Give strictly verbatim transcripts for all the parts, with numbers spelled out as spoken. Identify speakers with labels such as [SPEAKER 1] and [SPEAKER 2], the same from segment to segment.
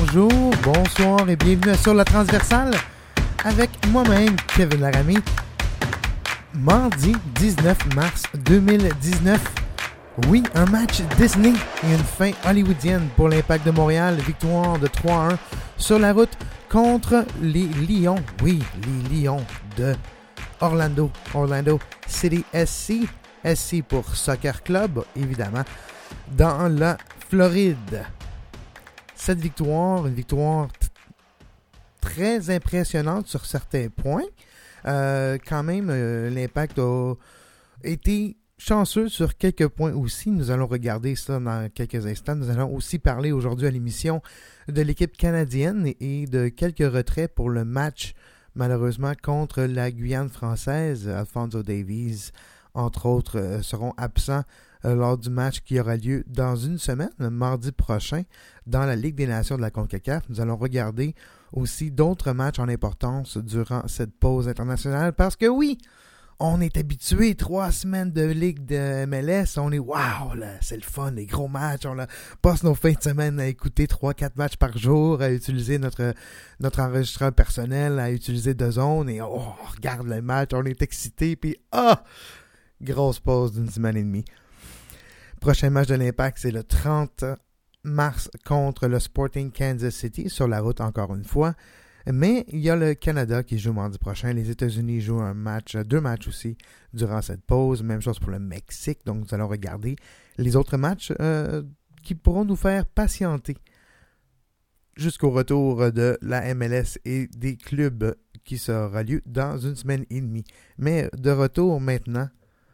[SPEAKER 1] bonjour, bonsoir et bienvenue à Sur la Transversale avec moi-même, Kevin Laramie. Mardi dix-neuf mars deux mille dix-neuf. Oui, un match Disney et une fin hollywoodienne pour l'Impact de Montréal. Victoire de trois à un sur la route contre les Lions. Oui, les Lions de Orlando. Orlando City S C. S C pour Soccer Club, évidemment, dans la Floride. Cette victoire, une victoire t- très impressionnante sur certains points. Euh, quand même, euh, l'Impact a été chanceux sur quelques points aussi. Nous allons regarder ça dans quelques instants. Nous allons aussi parler aujourd'hui à l'émission de l'équipe canadienne et de quelques retraits pour le match, malheureusement, contre la Guyane française. Alphonso Davies, entre autres, euh, seront absents euh, lors du match qui aura lieu dans une semaine, le mardi prochain, dans la Ligue des Nations de la CONCACAF. Nous allons regarder aussi d'autres matchs en importance durant cette pause internationale parce que oui, on est habitué, trois semaines de Ligue de M L S, on est wow, là, c'est le fun, les gros matchs, on là, passe nos fins de semaine à écouter trois quatre matchs par jour, à utiliser notre, notre enregistreur personnel, à utiliser DAZN et oh, on regarde le match, on est excité, puis ah, oh, grosse pause d'une semaine et demie. Prochain match de l'Impact, c'est le trente mars contre le Sporting Kansas City, sur la route encore une fois. Mais il y a le Canada qui joue mardi prochain. Les États-Unis jouent un match, deux matchs aussi durant cette pause. Même chose pour le Mexique. Donc nous allons regarder les autres matchs euh, qui pourront nous faire patienter jusqu'au retour de la M L S et des clubs qui sera lieu dans une semaine et demie. Mais de retour maintenant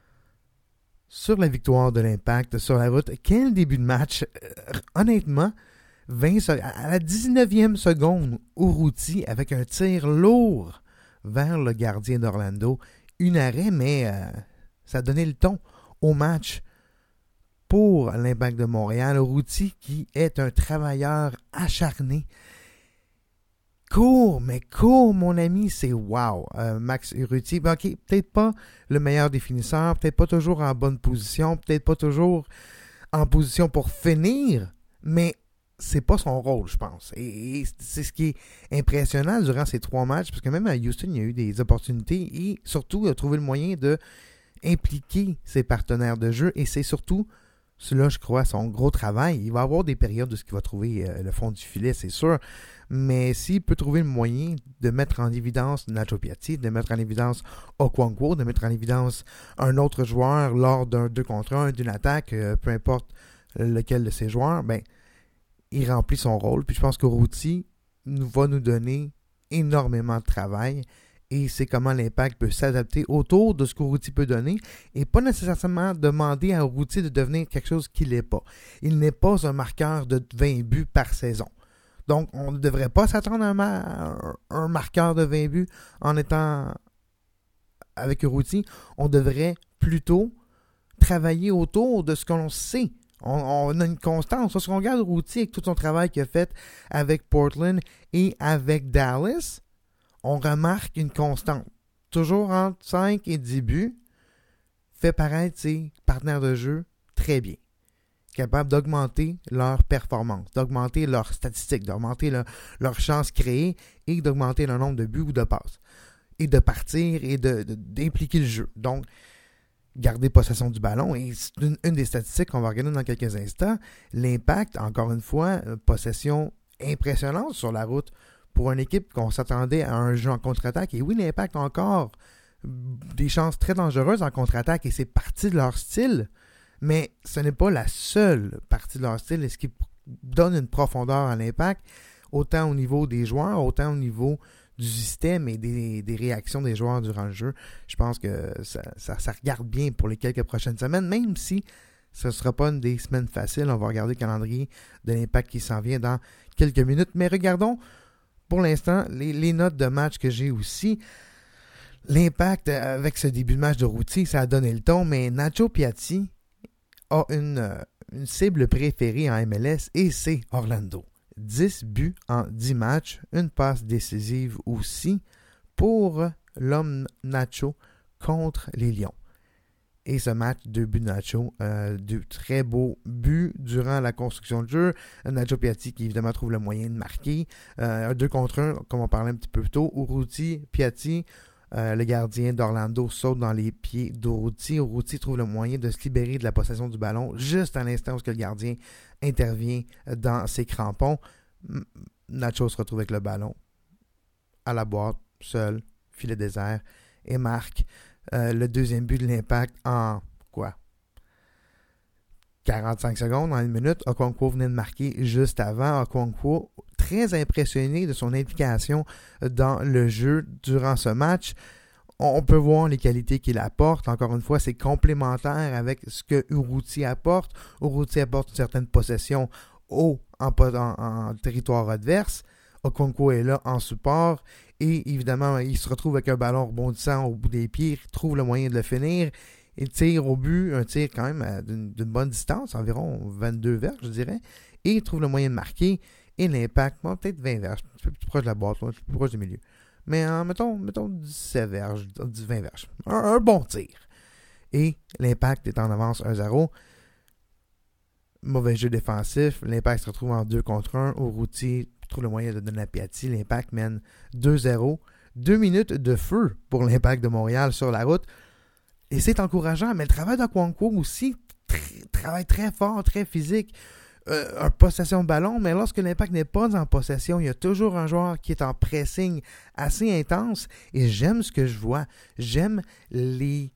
[SPEAKER 1] sur la victoire de l'Impact sur la route. Quel début de match! Euh, honnêtement, vingt à la dix-neuvième seconde, Urruti avec un tir lourd vers le gardien d'Orlando. Une arrêt, mais euh, ça a donné le ton au match pour l'Impact de Montréal. Urruti qui est un travailleur acharné. Court, mais court, mon ami, c'est wow. Euh, Max Urruti, ben ok, peut-être pas le meilleur définisseur, peut-être pas toujours en bonne position, peut-être pas toujours en position pour finir, mais c'est pas son rôle, je pense. Et, et c'est ce qui est impressionnant durant ces trois matchs, parce que même à Houston, il y a eu des opportunités et surtout, il a trouvé le moyen de impliquer ses partenaires de jeu et c'est surtout, cela, je crois, son gros travail. Il va y avoir des périodes où il va trouver euh, le fond du filet, c'est sûr. Mais s'il peut trouver le moyen de mettre en évidence Nacho Piatti, de mettre en évidence Okwonkwo, de mettre en évidence un autre joueur lors d'un deux contre un, d'une attaque, euh, peu importe lequel de ces joueurs, ben, il remplit son rôle. Puis je pense qu'Urruti nous va nous donner énormément de travail. Et c'est comment l'Impact peut s'adapter autour de ce qu'Urruti peut donner et pas nécessairement demander à Urruti de devenir quelque chose qu'il n'est pas. Il n'est pas un marqueur de vingt buts par saison. Donc, on ne devrait pas s'attendre à un, ma- un marqueur de vingt buts en étant avec Urruti. On devrait plutôt travailler autour de ce qu'on sait. On, on a une constance. Lorsqu'on regarde Urruti avec tout son travail qu'il a fait avec Portland et avec Dallas, on remarque une constante. Toujours entre cinq et dix buts, fait paraître ses partenaires de jeu très bien. Capable d'augmenter leur performance, d'augmenter leurs statistiques, d'augmenter leur, leur chance créée et d'augmenter le nombre de buts ou de passes. Et de partir et de, de, d'impliquer le jeu. Donc, garder possession du ballon. Et c'est une, une des statistiques qu'on va regarder dans quelques instants. L'Impact, encore une fois, possession impressionnante sur la route pour une équipe qu'on s'attendait à un jeu en contre-attaque. Et oui, l'Impact a encore des chances très dangereuses en contre-attaque et c'est partie de leur style. Mais ce n'est pas la seule partie de leur style. Et ce qui donne une profondeur à l'Impact, autant au niveau des joueurs, autant au niveau du système et des, des réactions des joueurs durant le jeu. Je pense que ça, ça, ça regarde bien pour les quelques prochaines semaines, même si ce ne sera pas une des semaines faciles. On va regarder le calendrier de l'Impact qui s'en vient dans quelques minutes. Mais regardons pour l'instant les, les notes de match que j'ai aussi. L'Impact, avec ce début de match de Urruti, ça a donné le ton, mais Nacho Piatti a une, une cible préférée en M L S et c'est Orlando. dix buts en dix matchs, une passe décisive aussi pour l'homme Nacho contre les Lions. Et ce match, deux buts de Nacho, euh, deux très beaux buts durant la construction de jeu. Nacho Piatti qui évidemment trouve le moyen de marquer. Euh, un deux contre un, comme on parlait un petit peu plus tôt. Urruti, Piatti, euh, le gardien d'Orlando saute dans les pieds d'Urruti. Urruti trouve le moyen de se libérer de la possession du ballon juste à l'instant où le gardien intervient dans ses crampons. Nacho se retrouve avec le ballon à la boîte, seul, filet désert, et marque euh, le deuxième but de l'Impact en quoi? quarante-cinq secondes, en une minute. Okonkwo venait de marquer juste avant. Okonkwo, très impressionné de son implication dans le jeu durant ce match. On peut voir les qualités qu'il apporte. Encore une fois, c'est complémentaire avec ce que Urruti apporte. Urruti apporte une certaine possession haut en, en, en territoire adverse. Okonkwo est là en support. Et évidemment, il se retrouve avec un ballon rebondissant au bout des pieds. Il trouve le moyen de le finir. Il tire au but, un tir quand même d'une, d'une bonne distance, environ vingt-deux verges, je dirais. Et il trouve le moyen de marquer. Et l'Impact, bon, peut-être vingt verges, un petit peu plus proche de la boîte, un petit peu plus proche du milieu. Mais euh, mettons, mettons dix-sept verges, vingt verges. Un, un bon tir. Et l'Impact est en avance un zéro. Mauvais jeu défensif. L'Impact se retrouve en deux contre un. Urruti trouve le moyen de donner à Piatti. L'Impact mène deux zéro. Deux minutes de feu pour l'Impact de Montréal sur la route. Et c'est encourageant. Mais le travail d'Okonkwo aussi, tr- travail très fort, très physique. Euh, un possession de ballon, mais lorsque l'Impact n'est pas en possession, il y a toujours un joueur qui est en pressing assez intense. Et j'aime ce que je vois. J'aime les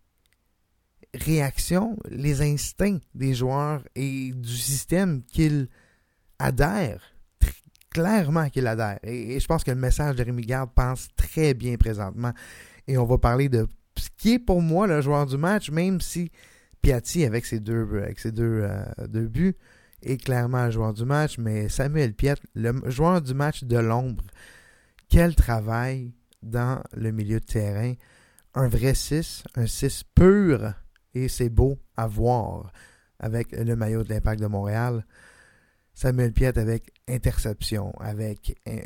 [SPEAKER 1] réactions, les instincts des joueurs et du système qu'ils adhèrent. Clairement qu'il adhère. Et, et je pense que le message de Rémi Garde passe très bien présentement. Et on va parler de ce qui est pour moi le joueur du match, même si Piatti, avec ses deux, avec ses deux, euh, deux buts, est clairement le joueur du match. Mais Samuel Piette, le joueur du match de l'ombre, quel travail dans le milieu de terrain. Un vrai six, un six pur, et c'est beau à voir avec le maillot de l'Impact de Montréal. Samuel Piette avec interception, avec euh,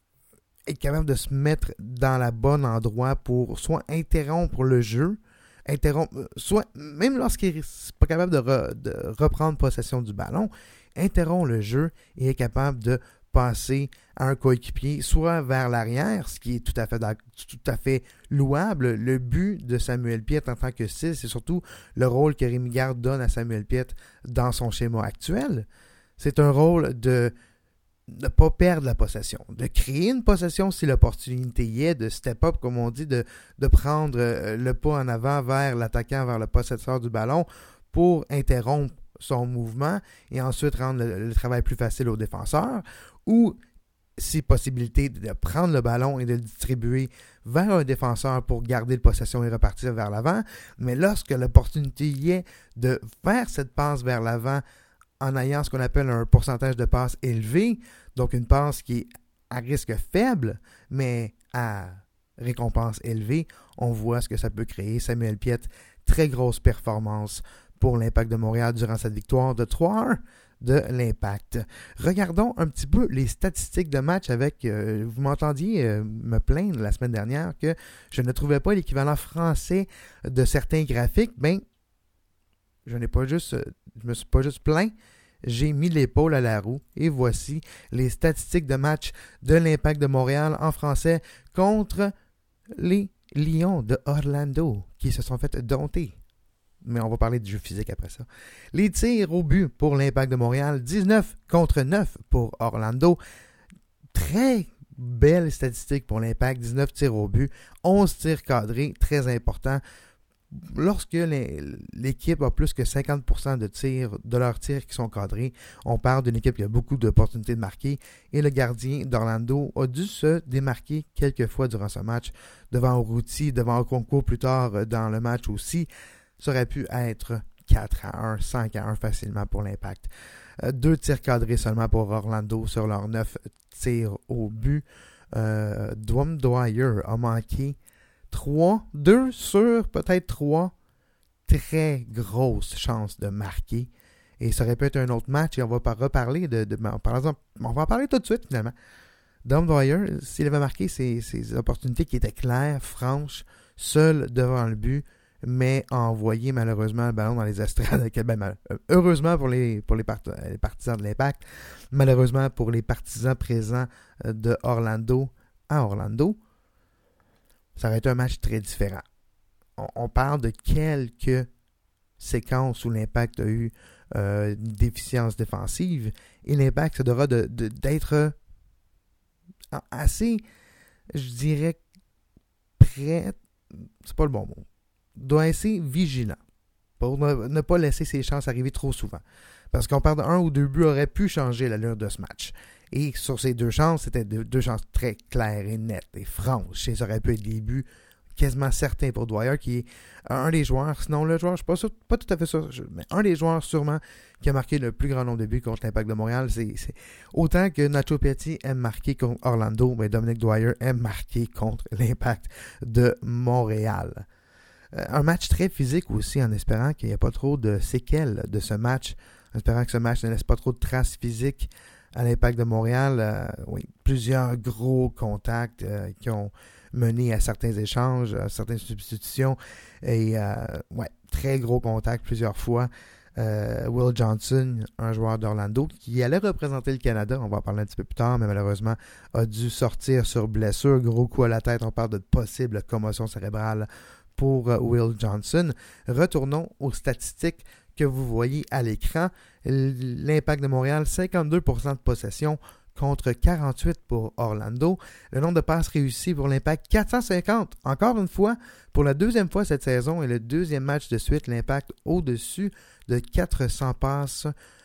[SPEAKER 1] est capable de se mettre dans le bon endroit pour soit interrompre le jeu, interrompre, soit même lorsqu'il n'est pas capable de, re, de reprendre possession du ballon, interrompt le jeu et est capable de passer à un coéquipier, soit vers l'arrière, ce qui est tout à fait, tout à fait louable. Le but de Samuel Piette en tant que six, c'est surtout le rôle que Rémi Garde donne à Samuel Piette dans son schéma actuel. C'est un rôle de ne pas perdre la possession, de créer une possession si l'opportunité y est, de step up, comme on dit, de, de prendre le pas en avant vers l'attaquant, vers le possesseur du ballon pour interrompre son mouvement et ensuite rendre le, le travail plus facile au défenseur, ou si possibilité de prendre le ballon et de le distribuer vers un défenseur pour garder la possession et repartir vers l'avant. Mais lorsque l'opportunité y est de faire cette passe vers l'avant en ayant ce qu'on appelle un pourcentage de passe élevé, donc une passe qui est à risque faible, mais à récompense élevée, on voit ce que ça peut créer. Samuel Piette, très grosse performance pour l'Impact de Montréal durant cette victoire de trois à un de l'Impact. Regardons un petit peu les statistiques de match avec... Euh, vous m'entendiez euh, me plaindre la semaine dernière que je ne trouvais pas l'équivalent français de certains graphiques. Ben, je n'ai pas juste... Je me suis pas juste plaint, j'ai mis l'épaule à la roue et voici les statistiques de match de l'Impact de Montréal en français contre les Lions de Orlando qui se sont fait dompter. Mais on va parler du jeu physique après ça. Les tirs au but pour l'Impact de Montréal, dix-neuf contre neuf pour Orlando. Très belle statistique pour l'Impact, dix-neuf tirs au but, onze tirs cadrés, très important. Lorsque les, l'équipe a plus que cinquante pour cent de tirs, de leurs tirs qui sont cadrés, on parle d'une équipe qui a beaucoup d'opportunités de marquer et le gardien d'Orlando a dû se démarquer quelques fois durant ce match devant Urruti, devant Okonkwo plus tard dans le match aussi. Ça aurait pu être quatre à un, cinq à un facilement pour l'Impact. Euh, deux tirs cadrés seulement pour Orlando sur leurs neuf tirs au but. Euh, Dwayne Dwyer a manqué trois, deux sur peut-être trois très grosses chances de marquer. Et ça aurait pu être un autre match et on va pas reparler de, de par exemple, on va en parler tout de suite finalement. Dom Dwyer, s'il avait marqué ses, ses opportunités qui étaient claires, franches, seul devant le but, mais a envoyé malheureusement le ballon dans les estrades. Ben, heureusement pour les, pour les, part- les partisans de l'Impact, malheureusement pour les partisans présents de Orlando à Orlando, ça aurait été un match très différent. On, on parle de quelques séquences où l'Impact a eu euh, une déficience défensive et l'Impact se devra de, de, d'être assez, je dirais, prêt, c'est pas le bon mot, doit être vigilant pour ne, ne pas laisser ses chances arriver trop souvent. Parce qu'on parle d'un ou deux buts aurait pu changer l'allure de ce match. Et sur ces deux chances, c'était deux, deux chances très claires et nettes et franches. Et ça aurait pu être des buts quasiment certains pour Dwyer, qui est un des joueurs, sinon le joueur, je ne suis pas, sûr, pas tout à fait sûr, mais un des joueurs sûrement qui a marqué le plus grand nombre de buts contre l'Impact de Montréal. C'est, c'est autant que Nacho Piatti aime marquer contre Orlando, mais Dominic Dwyer aime marquer contre l'Impact de Montréal. Euh, un match très physique aussi, en espérant qu'il n'y ait pas trop de séquelles de ce match, en espérant que ce match ne laisse pas trop de traces physiques à l'Impact de Montréal. Euh, oui, plusieurs gros contacts euh, qui ont mené à certains échanges, à certaines substitutions, et euh, ouais, très gros contacts plusieurs fois. Euh, Will Johnson, un joueur d'Orlando qui allait représenter le Canada, on va en parler un petit peu plus tard, mais malheureusement a dû sortir sur blessure, gros coup à la tête, on parle de possible commotion cérébrale pour Will Johnson. Retournons aux statistiques que vous voyez à l'écran. L'Impact de Montréal, cinquante-deux pour cent de possession contre quarante-huit pour Orlando. Le nombre de passes réussies pour l'Impact, quatre cent cinquante. Encore une fois, pour la deuxième fois cette saison et le deuxième match de suite, l'Impact au-dessus de quatre cents passes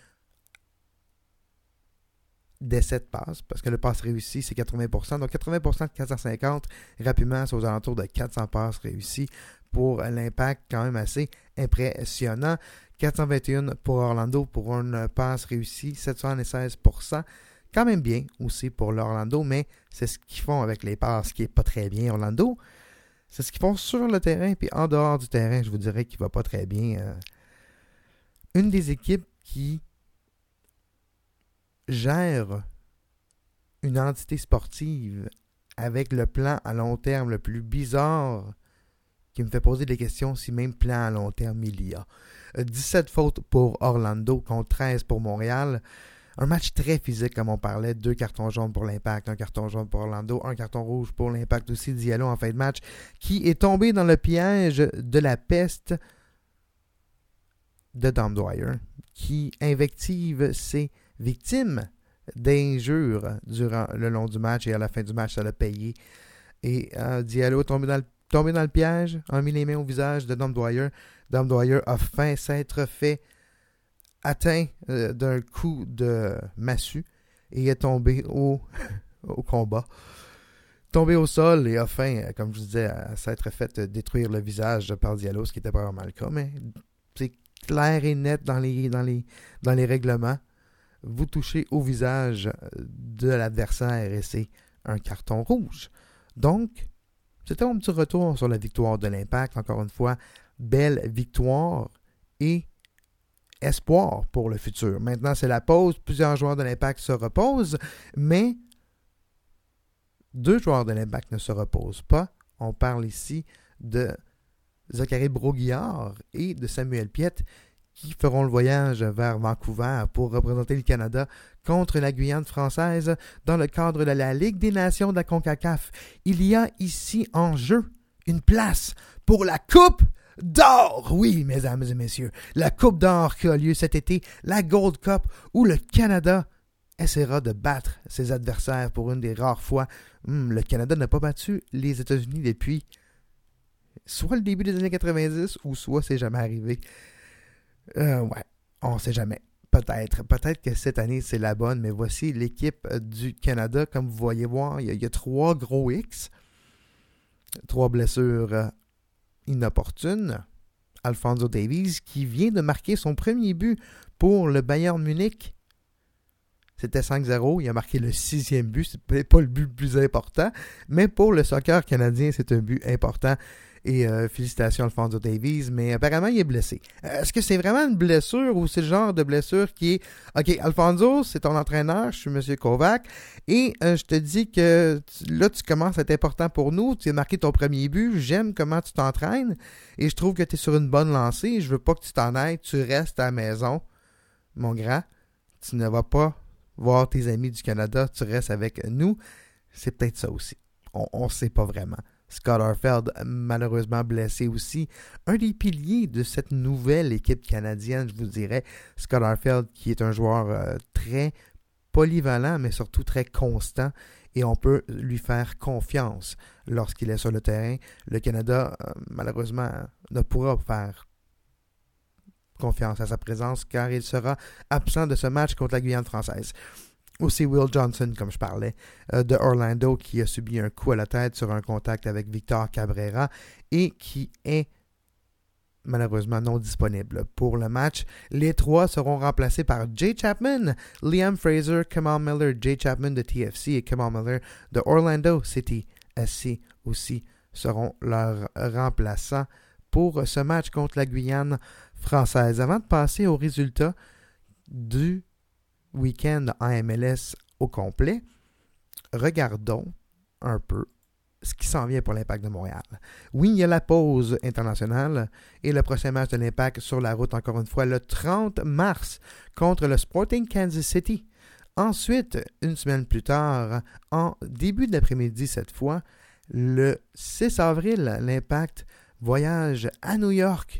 [SPEAKER 1] des sept passes, parce que le passe réussi, c'est quatre-vingts pour cent. Donc quatre-vingts pour cent de quatre cent cinquante, rapidement, c'est aux alentours de quatre cents passes réussies pour l'Impact, quand même assez impressionnant. quatre cent vingt et un pour Orlando pour une passe réussie, sept cent seize pour cent. Quand même bien aussi pour l'Orlando, mais c'est ce qu'ils font avec les passes qui n'est pas très bien, Orlando. C'est ce qu'ils font sur le terrain, puis en dehors du terrain, je vous dirais qu'il ne va pas très bien. Euh, une des équipes qui gère une entité sportive avec le plan à long terme le plus bizarre, qui me fait poser des questions si même plan à long terme il y a. dix-sept fautes pour Orlando contre treize pour Montréal. Un match très physique, comme on parlait. Deux cartons jaunes pour l'Impact, un carton jaune pour Orlando, un carton rouge pour l'Impact aussi. Diallo en fin de match, qui est tombé dans le piège de la peste de Dom Dwyer, qui invective ses victimes d'injures durant le long du match, et à la fin du match, ça l'a payé. Et euh, Diallo est tombé dans, le, tombé dans le piège, a mis les mains au visage de Dom Dwyer. Dom Dwyer a faim s'être fait atteint euh, d'un coup de massue et est tombé au, au combat. Tombé au sol et a faim, comme je vous disais, à s'être fait détruire le visage par Diallo, ce qui était pas vraiment le cas, mais c'est clair et net dans les, dans les, dans les règlements. Vous touchez au visage de l'adversaire et c'est un carton rouge. Donc, c'était mon petit retour sur la victoire de l'Impact. Encore une fois, belle victoire et espoir pour le futur. Maintenant, c'est la pause. Plusieurs joueurs de l'Impact se reposent, mais deux joueurs de l'Impact ne se reposent pas. On parle ici de Zachary Brault-Guillard et de Samuel Piette qui feront le voyage vers Vancouver pour représenter le Canada contre la Guyane française dans le cadre de la Ligue des Nations de la CONCACAF. Il y a ici en jeu une place pour la Coupe d'or! Oui, mesdames et messieurs, la Coupe d'or qui a lieu cet été, la Gold Cup, où le Canada essaiera de battre ses adversaires pour une des rares fois. Hum, le Canada n'a pas battu les États-Unis depuis soit le début des années quatre-vingt-dix, ou soit c'est jamais arrivé. Euh, ouais, on ne sait jamais. Peut-être. Peut-être que cette année, c'est la bonne, mais voici l'équipe du Canada. Comme vous voyez voir, il y a, il y a trois gros X. Trois blessures inopportunes. Alphonso Davies, qui vient de marquer son premier but pour le Bayern Munich. C'était cinq zéro. Il a marqué le sixième but. C'est peut-être pas le but le plus important, mais pour le soccer canadien, c'est un but important. Et euh, félicitations à Alphonso Davies, mais apparemment, il est blessé. Euh, est-ce que c'est vraiment une blessure ou c'est le genre de blessure qui est... OK, Alphonso, c'est ton entraîneur, je suis M. Kovac, et euh, je te dis que tu, là, tu commences à être important pour nous, tu as marqué ton premier but, j'aime comment tu t'entraînes, et je trouve que tu es sur une bonne lancée, je veux pas que tu t'en ailles, tu restes à la maison, mon grand, tu ne vas pas voir tes amis du Canada, tu restes avec nous. C'est peut-être ça aussi. On ne sait pas vraiment. Scott Arfield, malheureusement blessé aussi. Un des piliers de cette nouvelle équipe canadienne, je vous dirais. Scott Arfield, qui est un joueur euh, très polyvalent, mais surtout très constant. Et on peut lui faire confiance lorsqu'il est sur le terrain. Le Canada, euh, malheureusement, ne pourra faire confiance à sa présence car il sera absent de ce match contre la Guyane française. Aussi Will Johnson, comme je parlais, euh, de Orlando, qui a subi un coup à la tête sur un contact avec Victor Cabrera et qui est malheureusement non disponible pour le match. Les trois seront remplacés par Jay Chapman, Liam Fraser, Kamal Miller, Jay Chapman de T F C et Kamal Miller de Orlando City S C aussi seront leurs remplaçants pour ce match contre la Guyane française. Avant de passer aux résultats du week-end en M L S au complet, regardons un peu ce qui s'en vient pour l'Impact de Montréal. Oui, il y a la pause internationale et le prochain match de l'Impact sur la route, encore une fois, le trente mars contre le Sporting Kansas City. Ensuite, une semaine plus tard, en début d'après-midi cette fois, le six avril, l'Impact voyage à New York.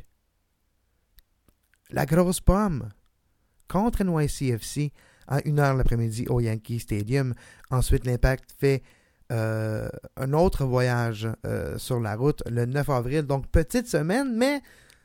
[SPEAKER 1] La grosse pomme contre N Y C F C à une heure l'après-midi au Yankee Stadium. Ensuite, l'Impact fait euh, un autre voyage euh, sur la route le neuf avril. Donc, petite semaine, mais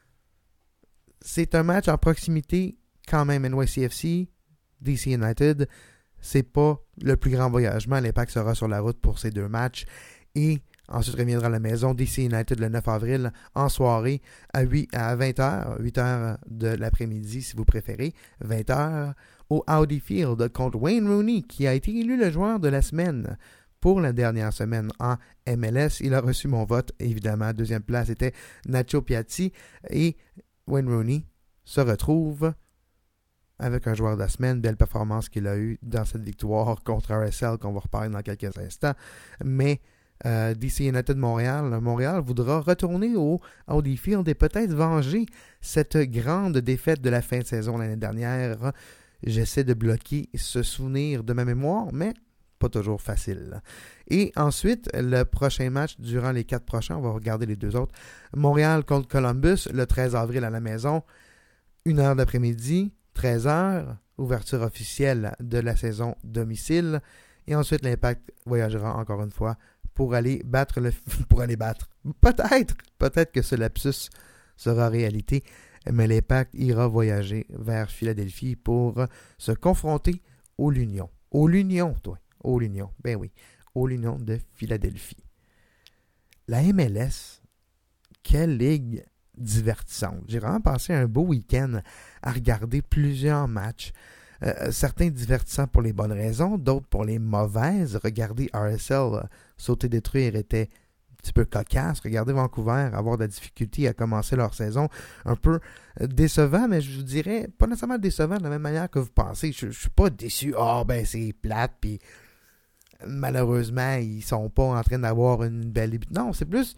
[SPEAKER 1] c'est un match en proximité quand même. N Y C F C, D C United, c'est pas le plus grand voyagement. L'Impact sera sur la route pour ces deux matchs. Et ensuite, reviendra à la maison, D C United le neuf avril, en soirée, à, huit, à vingt heures, huit heures de l'après-midi, si vous préférez, vingt heures, au Audi Field contre Wayne Rooney, qui a été élu le joueur de la semaine pour la dernière semaine en M L S. Il a reçu mon vote, évidemment. Deuxième place était Nacho Piatti, et Wayne Rooney se retrouve avec un joueur de la semaine. Belle performance qu'il a eue dans cette victoire contre R S L, qu'on va reparler dans quelques instants. Mais Euh, D C United Montréal. Montréal voudra retourner au Audi Field et peut-être venger cette grande défaite de la fin de saison l'année dernière. J'essaie de bloquer ce souvenir de ma mémoire, mais pas toujours facile. Et ensuite, le prochain match durant les quatre prochains, on va regarder les deux autres. Montréal contre Columbus, le treize avril à la maison, une heure d'après-midi, treize heures, ouverture officielle de la saison domicile. Et ensuite, l'Impact voyagera encore une fois pour aller battre le pour aller battre. Peut-être, peut-être que ce lapsus sera réalité, mais l'Impact ira voyager vers Philadelphie pour se confronter au l'Union. Au l'Union, toi. Au l'Union. Ben oui. Au l'Union de Philadelphie. La M L S, quelle ligue divertissante. J'ai vraiment passé un beau week-end à regarder plusieurs matchs. Euh, certains divertissants pour les bonnes raisons, d'autres pour les mauvaises. Regardez R S L euh, sauter détruire était un petit peu cocasse. Regardez Vancouver avoir de la difficulté à commencer leur saison. Un peu euh, décevant, mais je vous dirais pas nécessairement décevant de la même manière que vous pensez. Je, je suis pas déçu. Ah oh, ben c'est plate, puis malheureusement ils sont pas en train d'avoir une belle... Non, c'est plus...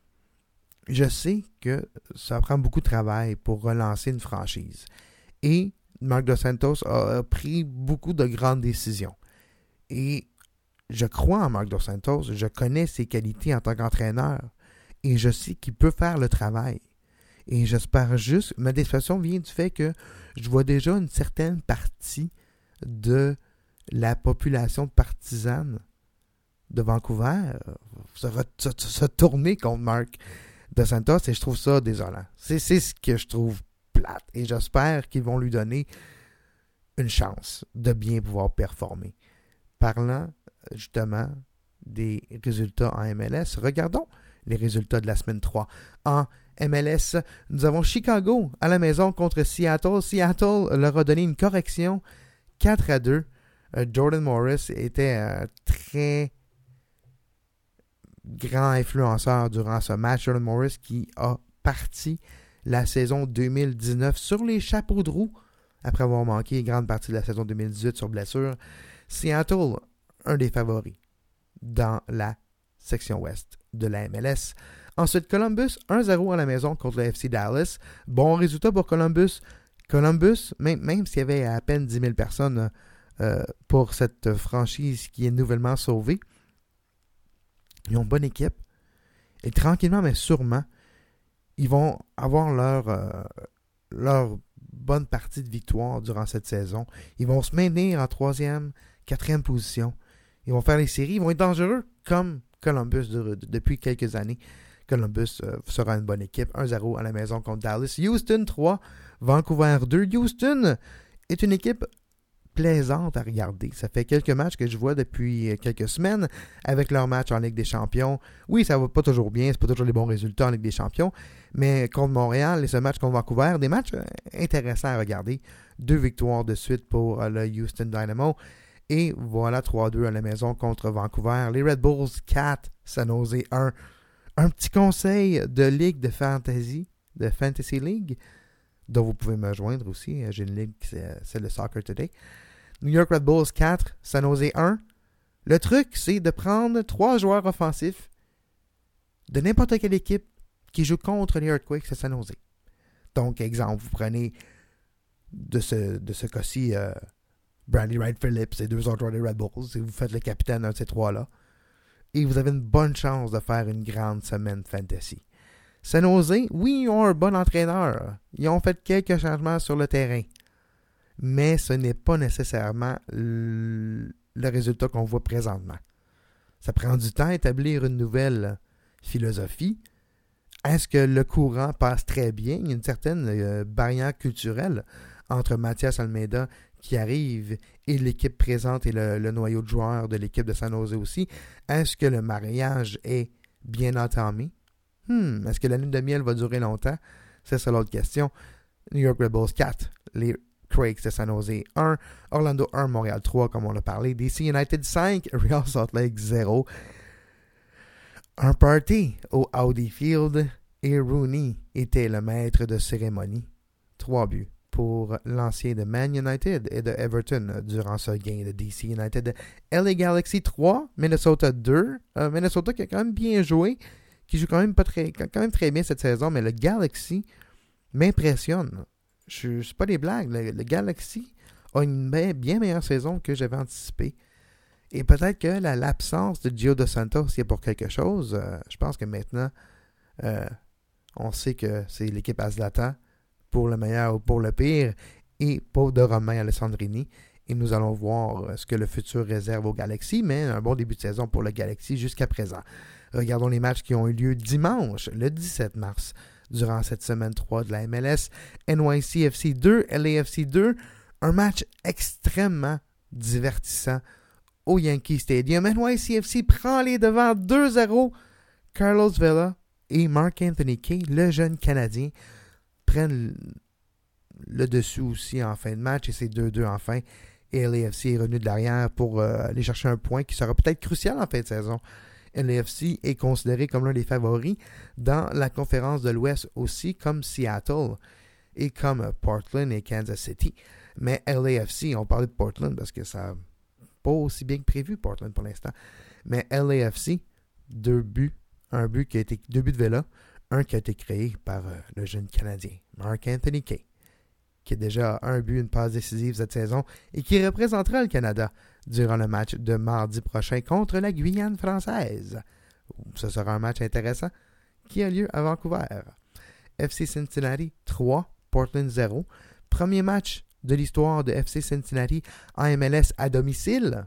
[SPEAKER 1] Je sais que ça prend beaucoup de travail pour relancer une franchise. Et Marc Dos Santos a pris beaucoup de grandes décisions. Et je crois en Marc Dos Santos, je connais ses qualités en tant qu'entraîneur et je sais qu'il peut faire le travail. Et j'espère juste, ma déception vient du fait que je vois déjà une certaine partie de la population partisane de Vancouver se, re, se, se tourner contre Marc Dos Santos et je trouve ça désolant. C'est, c'est ce que je trouve plate. Et j'espère qu'ils vont lui donner une chance de bien pouvoir performer. Parlant justement des résultats en M L S, regardons les résultats de la semaine trois. En M L S, nous avons Chicago à la maison contre Seattle. Seattle leur a donné une correction quatre à deux. Euh, Jordan Morris était euh, très grand influenceur durant ce match, Jordan Morris, qui a parti la saison deux mille dix-neuf sur les chapeaux de roue après avoir manqué une grande partie de la saison deux mille dix-huit sur blessure. Seattle, un des favoris dans la section ouest de la M L S. Ensuite, Columbus, un zéro à la maison contre le F C Dallas. Bon résultat pour Columbus. Columbus, même, même s'il y avait à peine dix mille personnes euh, pour cette franchise qui est nouvellement sauvée, ils ont une bonne équipe. Et tranquillement, mais sûrement, ils vont avoir leur, euh, leur bonne partie de victoire durant cette saison. Ils vont se maintenir en troisième, quatrième position. Ils vont faire les séries. Ils vont être dangereux comme Columbus de, de, depuis quelques années. Columbus euh, sera une bonne équipe. un zéro à la maison contre Dallas. Houston trois, Vancouver deux. Houston est une équipe plaisante à regarder. Ça fait quelques matchs que je vois depuis quelques semaines avec leurs matchs en Ligue des Champions. Oui, ça va pas toujours bien, c'est pas toujours les bons résultats en Ligue des Champions, mais contre Montréal et ce match contre Vancouver, des matchs intéressants à regarder. Deux victoires de suite pour le Houston Dynamo. Et voilà trois deux à la maison contre Vancouver. Les Red Bulls quatre, San Jose un. Un petit conseil de Ligue de Fantasy, de Fantasy League, dont vous pouvez me joindre aussi. J'ai une ligue, c'est, c'est le Soccer Today. New York Red Bulls quatre, San Jose un. Le truc, c'est de prendre trois joueurs offensifs de n'importe quelle équipe qui joue contre les Earthquakes à San Jose. Donc, exemple, vous prenez de ce, de ce cas-ci euh, Brandy Wright Phillips et deux autres joueurs des Red Bulls et vous faites le capitaine d'un de ces trois-là. Et vous avez une bonne chance de faire une grande semaine fantasy. San Jose, oui, ils ont un bon entraîneur. Ils ont fait quelques changements sur le terrain. Mais ce n'est pas nécessairement le, le résultat qu'on voit présentement. Ça prend du temps à établir une nouvelle philosophie. Est-ce que le courant passe très bien? Il y a une certaine euh, barrière culturelle entre Mathias Almeida qui arrive et l'équipe présente et le, le noyau de joueurs de l'équipe de San Jose aussi. Est-ce que le mariage est bien entamé? Hmm, est-ce que la lune de miel va durer longtemps? C'est ça l'autre question. New York Red Bulls quatre, les Quakes de San Jose un, Orlando un, Montréal trois, comme on l'a parlé, D C United cinq, Real Salt Lake zéro. Un party au Audi Field et Rooney était le maître de cérémonie. Trois buts pour l'ancien de Man United et de Everton durant ce gain de D C United. L A Galaxy trois, Minnesota deux. Euh, Minnesota qui a quand même bien joué, qui joue quand même pas très, quand même très bien cette saison, mais le Galaxy m'impressionne. Je ne sais pas des blagues. Le, le Galaxy a une bien, bien meilleure saison que j'avais anticipé. Et peut-être que la, l'absence de Gio Dos Santos y est pour quelque chose. Euh, je pense que maintenant, euh, on sait que c'est l'équipe à Zlatan pour le meilleur ou pour le pire, et pas de Romain Alessandrini. Et nous allons voir ce que le futur réserve au Galaxy, mais un bon début de saison pour le Galaxy jusqu'à présent. Regardons les matchs qui ont eu lieu dimanche, le dix-sept mars, durant cette semaine trois de la M L S. N Y C F C deux, L A F C deux, un match extrêmement divertissant au Yankee Stadium. N Y C F C prend les devants deux zéro. Carlos Vela et Marc-Anthony Kaye, le jeune Canadien, prennent le dessus aussi en fin de match et c'est deux deux en fin. Et L A F C est revenu de l'arrière pour euh, aller chercher un point qui sera peut-être crucial en fin de saison. L A F C est considéré comme l'un des favoris dans la conférence de l'Ouest aussi, comme Seattle et comme Portland et Kansas City. Mais L A F C, on parlait de Portland parce que ça n'a pas aussi bien que prévu, Portland pour l'instant. Mais L A F C, deux buts, un but qui a été, deux buts de Vela, un qui a été créé par euh, le jeune Canadien, Marc-Anthony Kaye, qui a déjà un but, une passe décisive cette saison et qui représentera le Canada durant le match de mardi prochain contre la Guyane française. Ce sera un match intéressant qui a lieu à Vancouver. F C Cincinnati trois, Portland zéro. Premier match de l'histoire de F C Cincinnati en M L S à domicile.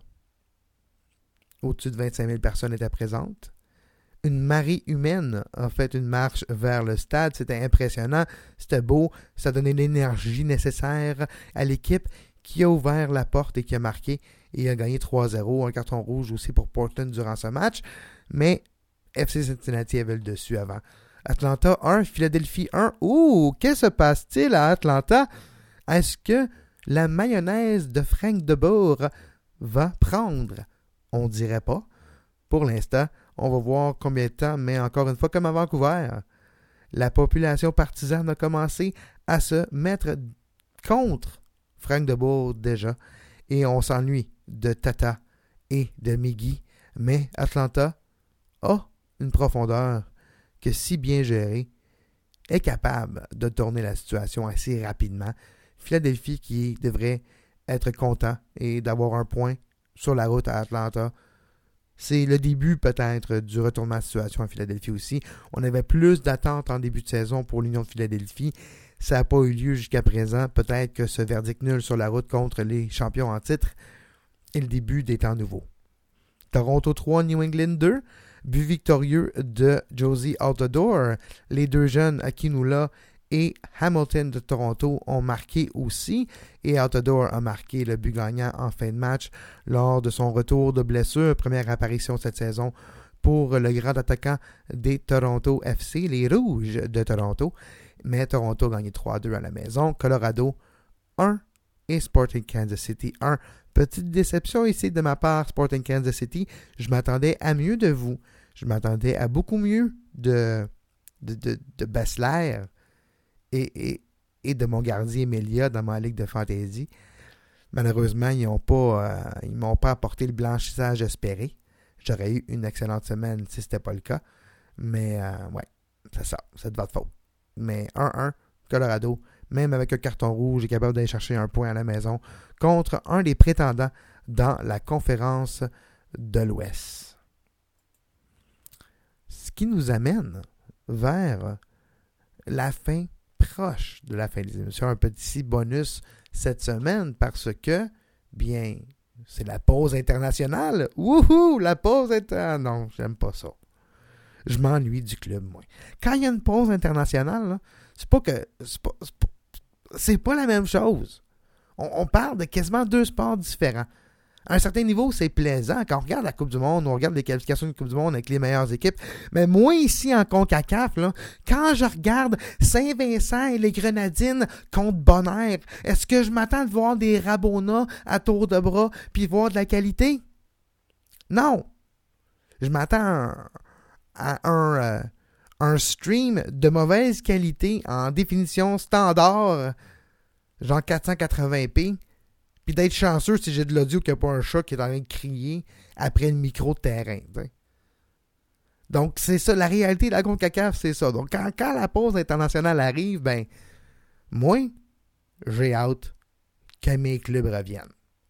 [SPEAKER 1] Au-dessus de vingt-cinq mille personnes étaient présentes. Une marée humaine a fait une marche vers le stade. C'était impressionnant. C'était beau. Ça donnait l'énergie nécessaire à l'équipe qui a ouvert la porte et qui a marqué et a gagné trois zéro. Un carton rouge aussi pour Portland durant ce match. Mais F C Cincinnati avait le dessus avant. Atlanta un, Philadelphie un. Ouh, que se passe-t-il à Atlanta? Est-ce que la mayonnaise de Frank de Boer va prendre? On dirait pas. pour l'instant. On va voir combien de temps, mais encore une fois, comme à Vancouver, la population partisane a commencé à se mettre contre Frank de Boer déjà. Et on s'ennuie de Tata et de Miggy. Mais Atlanta a une profondeur que, si bien gérée, est capable de tourner la situation assez rapidement. Philadelphie qui devrait être content et d'avoir un point sur la route à Atlanta. C'est le début peut-être du retournement de situation à Philadelphie aussi. On avait plus d'attentes en début de saison pour l'Union de Philadelphie. Ça n'a pas eu lieu jusqu'à présent. Peut-être que ce verdict nul sur la route contre les champions en titre est le début des temps nouveaux. Toronto trois, New England deux. But victorieux de Josie Altidore. Les deux jeunes Akinula et Hamilton de Toronto ont marqué aussi. Et Altidore a marqué le but gagnant en fin de match lors de son retour de blessure. Première apparition cette saison pour le grand attaquant des Toronto F C, les Rouges de Toronto. Mais Toronto a gagné trois à deux à la maison. Colorado un et Sporting Kansas City un. Petite déception ici de ma part, Sporting Kansas City. Je m'attendais à mieux de vous. Je m'attendais à beaucoup mieux de, de, de, de Bessler et, et, et de mon gardien Melia dans ma ligue de fantasy. Malheureusement, ils n'ont pas, euh, ils m'ont pas apporté le blanchissage espéré. J'aurais eu une excellente semaine si ce n'était pas le cas. Mais, euh, ouais, c'est ça. C'est de votre faute. Mais un un, Colorado, même avec un carton rouge, est capable d'aller chercher un point à la maison contre un des prétendants dans la conférence de l'Ouest. Ce qui nous amène vers la fin proche de la fin des émissions. Un petit bonus cette semaine parce que, bien, c'est la pause internationale. Wouhou! La pause internationale. Non, j'aime pas ça. Je m'ennuie du club, moi. Quand il y a une pause internationale, là, c'est pas que... C'est pas, c'est pas, c'est pas la même chose. On, on parle de quasiment deux sports différents. À un certain niveau, c'est plaisant. Quand on regarde la Coupe du Monde, on regarde les qualifications de Coupe du Monde avec les meilleures équipes. Mais moi, ici, en CONCACAF, là, quand je regarde Saint-Vincent et les Grenadines contre Bonaire, est-ce que je m'attends de voir des Rabona à tour de bras puis voir de la qualité? Non. Je m'attends à, à un, euh, un stream de mauvaise qualité en définition standard, genre quatre cent quatre-vingts p, puis d'être chanceux si j'ai de l'audio qu'il n'y a pas un chat qui est en train de crier après le micro de terrain. T'sais. Donc, c'est ça, la réalité de la CONCACAF, c'est ça. Donc, quand, quand la pause internationale arrive, ben, moi, j'ai hâte que mes clubs reviennent.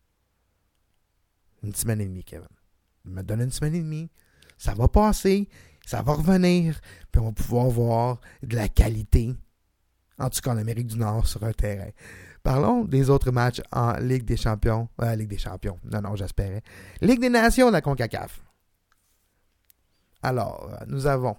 [SPEAKER 1] Une semaine et demie, Kevin. Il me donne une semaine et demie. Ça va passer, ça va revenir, puis on va pouvoir voir de la qualité, en tout cas en Amérique du Nord, sur un terrain. Parlons des autres matchs en Ligue des Champions. Euh, Ligue des Champions. Non, non, j'espérais. Ligue des Nations de la CONCACAF. Alors, nous avons...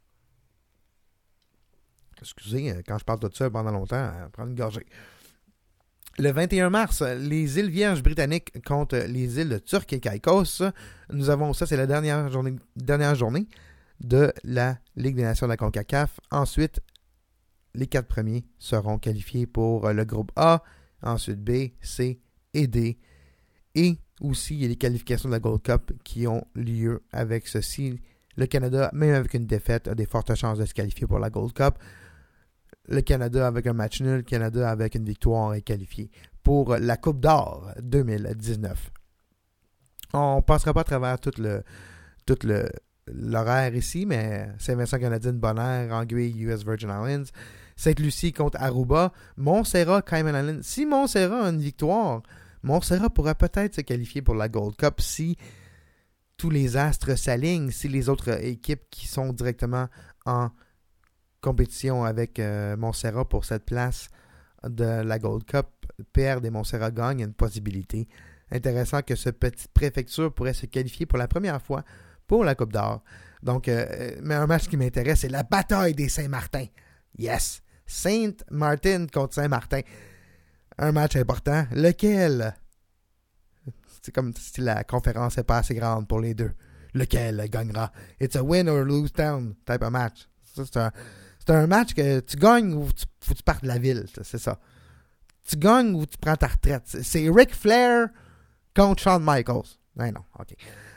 [SPEAKER 1] Excusez, quand je parle de ça pendant longtemps, prendre une gorgée. Le vingt et un mars, les îles Vierges britanniques contre les îles Turques et Caïcos. Nous avons ça, c'est la dernière journée, dernière journée de la Ligue des Nations de la CONCACAF. Ensuite, les quatre premiers seront qualifiés pour le groupe A, ensuite B, C et D. Et aussi, il y a les qualifications de la Gold Cup qui ont lieu avec ceci. Le Canada, même avec une défaite, a des fortes chances de se qualifier pour la Gold Cup. Le Canada avec un match nul, le Canada avec une victoire est qualifié pour la Coupe d'or deux mille dix-neuf. On ne passera pas à travers tout le tout le l'horaire ici, mais Saint-Vincent Grenadines, Bonaire, Anguille, U S Virgin Islands, Sainte-Lucie contre Aruba, Montserrat, Cayman Islands. Si Montserrat a une victoire, Montserrat pourra peut-être se qualifier pour la Gold Cup si tous les astres s'alignent, si les autres équipes qui sont directement en compétition avec euh, Montserrat pour cette place de la Gold Cup perdent et Montserrat gagne, il y a une possibilité. Intéressant que ce petit préfecture pourrait se qualifier pour la première fois pour la Coupe d'or. Donc, euh, mais un match qui m'intéresse, c'est la bataille des Saint-Martin. Yes! Saint-Martin contre Saint-Martin. Un match important. Lequel? C'est comme si la conférence n'est pas assez grande pour les deux. Lequel gagnera? It's a win or lose town type of match. Ça, c'est, un, c'est un match que tu gagnes ou tu, faut que tu partes de la ville. C'est ça. Tu gagnes ou tu prends ta retraite. C'est Ric Flair contre Shawn Michaels. Ouais, non, OK.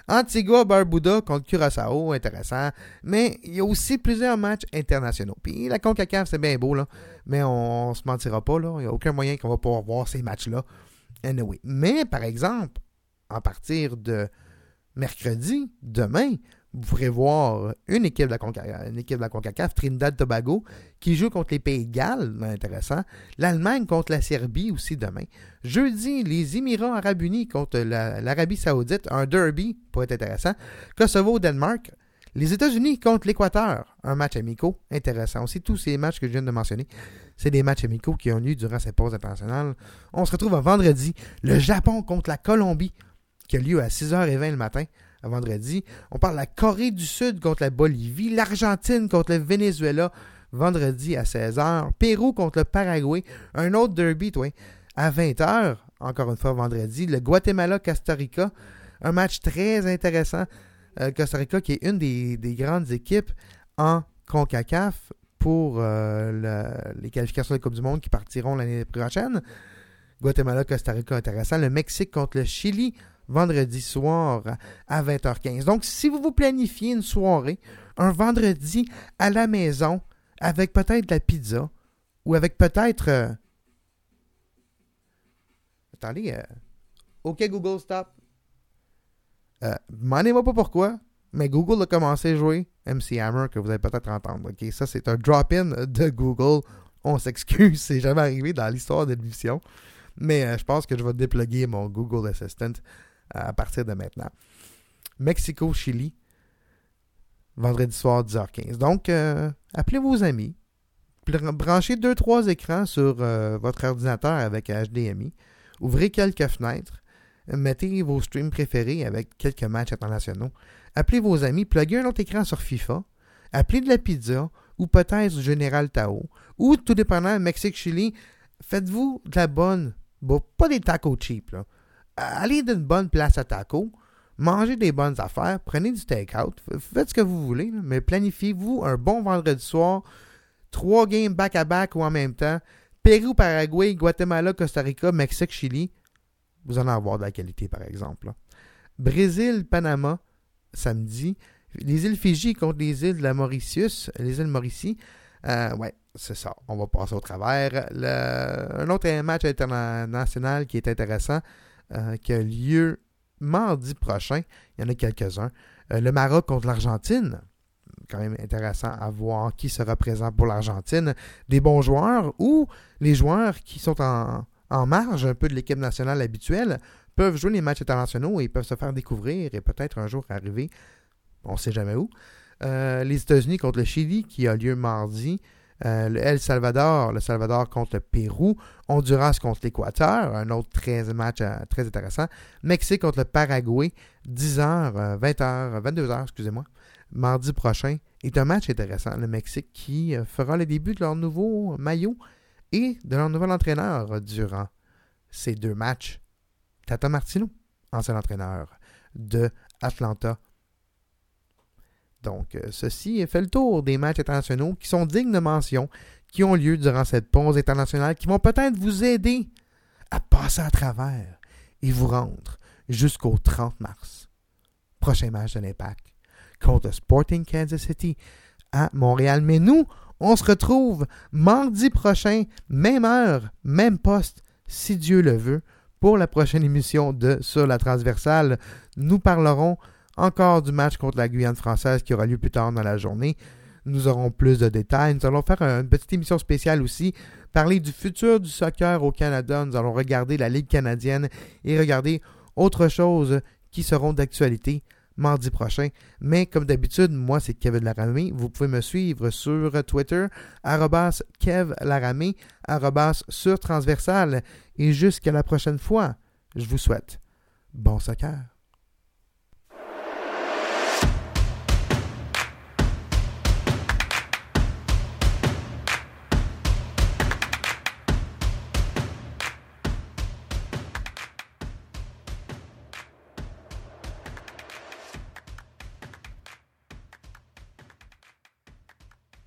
[SPEAKER 1] Antigua Barbuda contre Curaçao, intéressant. Mais il y a aussi plusieurs matchs internationaux. Puis la CONCACAF, c'est bien beau, là. Mais on, on se mentira pas, là. Il n'y a aucun moyen qu'on va pouvoir voir ces matchs-là. Anyway. Mais, par exemple, à partir de mercredi, demain, vous pourrez voir une équipe de la CONCACAF, une équipe de la CONCACAF, Trinidad-Tobago, qui joue contre les Pays de Galles, intéressant. L'Allemagne contre la Serbie aussi demain. Jeudi, les Émirats Arabes Unis contre la, l'Arabie Saoudite, un derby pour être intéressant. Kosovo-Danemark. Les États-Unis contre l'Équateur, un match amicaux, intéressant aussi. Tous ces matchs que je viens de mentionner, c'est des matchs amicaux qui ont lieu durant cette pause internationale. On se retrouve un vendredi. Le Japon contre la Colombie, qui a lieu à six heures vingt le matin. À vendredi. On parle de la Corée du Sud contre la Bolivie, l'Argentine contre le Venezuela, vendredi à seize heures, Pérou contre le Paraguay, un autre derby, toi, à vingt heures, encore une fois vendredi, le Guatemala-Costa Rica, un match très intéressant. Euh, Costa Rica qui est une des, des grandes équipes en CONCACAF pour euh, le, les qualifications de la Coupe du Monde qui partiront l'année prochaine. Guatemala-Costa Rica, intéressant. Le Mexique contre le Chili, vendredi soir à vingt heures quinze. Donc, si vous vous planifiez une soirée, un vendredi à la maison, avec peut-être de la pizza, ou avec peut-être... Euh... Attendez, euh... OK, Google, stop. Euh, Demandez-moi pas pourquoi, mais Google a commencé à jouer M C Hammer, que vous allez peut-être entendre. OK, ça, c'est un drop-in de Google. On s'excuse, c'est jamais arrivé dans l'histoire de l'émission. Mais euh, je pense que je vais dépluguer mon Google Assistant à partir de maintenant. Mexico-Chili, vendredi soir, dix heures quinze. Donc, euh, appelez vos amis. Branchez deux trois écrans sur euh, votre ordinateur avec H D M I. Ouvrez quelques fenêtres. Mettez vos streams préférés avec quelques matchs internationaux. Appelez vos amis. Pluguez un autre écran sur FIFA. Appelez de la pizza ou peut-être du Général Tao. Ou, tout dépendant, Mexique-Chili, faites-vous de la bonne... Bon, pas des tacos cheap, là. Allez d'une bonne place à tacos, mangez des bonnes affaires, prenez du take-out, faites ce que vous voulez, là, mais planifiez-vous un bon vendredi soir, trois games back-à-back ou en même temps, Pérou, Paraguay, Guatemala, Costa Rica, Mexique, Chili, vous en allez avoir de la qualité, par exemple. Là. Brésil, Panama, samedi, les îles Fidji contre les îles de la Mauritius, les îles Mauricie, euh, ouais, c'est ça, on va passer au travers. Le, un autre match international qui est intéressant, Euh, qui a lieu mardi prochain. Il y en a quelques-uns. Euh, le Maroc contre l'Argentine. Quand même intéressant à voir qui sera présent pour l'Argentine. Des bons joueurs ou les joueurs qui sont en, en marge un peu de l'équipe nationale habituelle peuvent jouer les matchs internationaux et peuvent se faire découvrir et peut-être un jour arriver, on ne sait jamais où. Euh, les États-Unis contre le Chili qui a lieu mardi. Euh, le El Salvador, le Salvador contre le Pérou, Honduras contre l'Équateur, un autre très match euh, très intéressant, Mexique contre le Paraguay, dix heures, euh, vingt heures, vingt-deux heures, excusez-moi, mardi prochain, est un match intéressant. Le Mexique qui euh, fera le début de leur nouveau maillot et de leur nouvel entraîneur euh, durant ces deux matchs. Tata Martino, ancien entraîneur de Atlanta. Donc, euh, ceci fait le tour des matchs internationaux qui sont dignes de mention, qui ont lieu durant cette pause internationale, qui vont peut-être vous aider à passer à travers et vous rendre jusqu'au trente mars. Prochain match de l'Impact contre Sporting Kansas City à Montréal. Mais nous, on se retrouve mardi prochain, même heure, même poste, si Dieu le veut, pour la prochaine émission de Sur la Transversale. Nous parlerons encore du match contre la Guyane française qui aura lieu plus tard dans la journée. Nous aurons plus de détails. Nous allons faire une petite émission spéciale aussi, parler du futur du soccer au Canada. Nous allons regarder la Ligue canadienne et regarder autre chose qui seront d'actualité mardi prochain. Mais comme d'habitude, moi c'est Kevin Laramé. Vous pouvez me suivre sur Twitter, arobase Kev Laramé, arobase sur Transversal. Et jusqu'à la prochaine fois, je vous souhaite bon soccer.